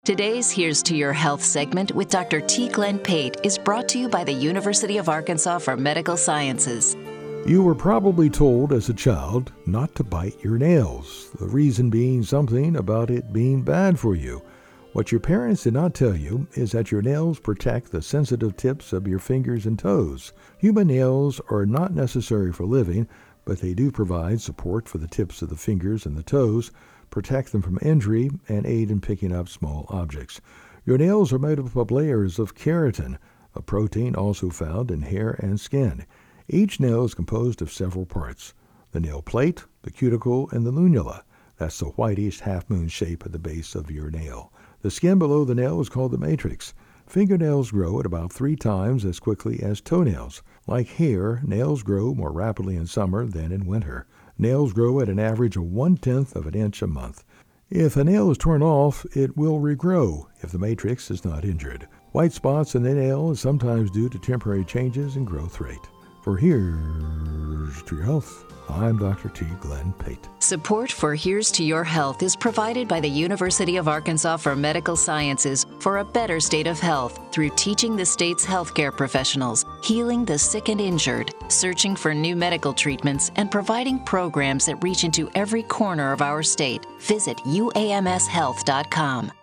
Today's Here's to Your Health segment with Dr. T. Glenn Pate is brought to you by the University of Arkansas for Medical Sciences. You were probably told as a child not to bite your nails, the reason being something about it being bad for you. What your parents did not tell you is that your nails protect the sensitive tips of your fingers and toes. Human nails are not necessary for living, but they do provide support for the tips of the fingers and the toes, protect them from injury, and aid in picking up small objects. Your nails are made up of layers of keratin, a protein also found in hair and skin. Each nail is composed of several parts: the nail plate, the cuticle, and the lunula. That's the whitish half-moon shape at the base of your nail. The skin below the nail is called the matrix. Fingernails grow at about 3 times as quickly as toenails. Like hair, nails grow more rapidly in summer than in winter. Nails grow at an average of 1/10 of an inch a month. If a nail is torn off, it will regrow if the matrix is not injured. White spots in the nail is sometimes due to temporary changes in growth rate. For Here's to Your Health, I'm Dr. T. Glenn Pate. Support for Here's to Your Health is provided by the University of Arkansas for Medical Sciences for a better state of health through teaching the state's healthcare professionals, healing the sick and injured, searching for new medical treatments, and providing programs that reach into every corner of our state. Visit uamshealth.com.